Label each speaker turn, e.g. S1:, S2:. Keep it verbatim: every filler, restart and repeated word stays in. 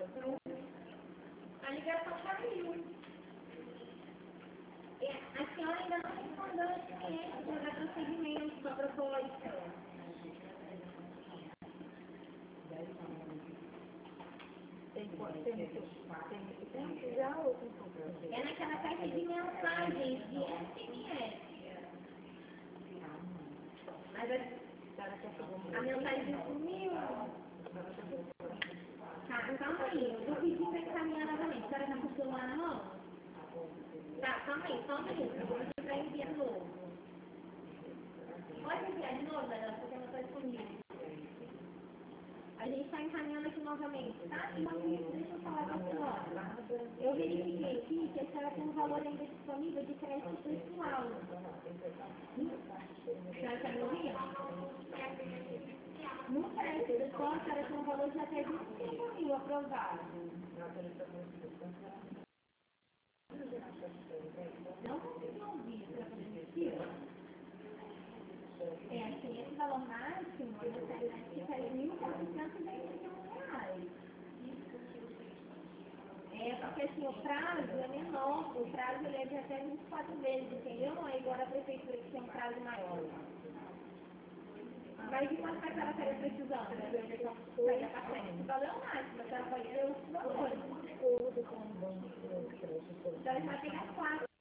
S1: A ligação caiu. A senhora ainda não respondeu esse cliente para dar prosseguimento para a proposta. Tem muito tempo já ou tem pouco? É naquela caixa de mensagens de S M S. Mas a, a mensagem sumiu. Tá, então calma aí. Eu vou pedir para encaminhar novamente. A senhora está com o celular na mão? Tá, calma aí, só um minuto. Eu vou pedir para enviar de novo. Pode enviar de novo, Daniela, porque não está disponível. A gente está encaminhando aqui novamente, tá? Então, deixa eu falar com a senhora. Eu verifiquei aqui que a senhora tem um valor ainda disponível de crédito pessoal. A senhora está me ouvindo? No crédito pessoal, a senhora tem um valor de até vinte e cinco mil aprovado. Não consigo ouvir, para poder mentir. É, assim, esse valor máximo, eu gostaria de ficar em mil quatrocentos e vinte e um reais. É, porque assim, o prazo é menor, o prazo ele é de até vinte e quatro vezes, entendeu? É igual a prefeitura que tem um prazo maior. Mas de quanto que a senhora estaria precisando? Vai dar para esse valor é o máximo, a senhora pode ter outros valores. A senhora vai pegar quatro.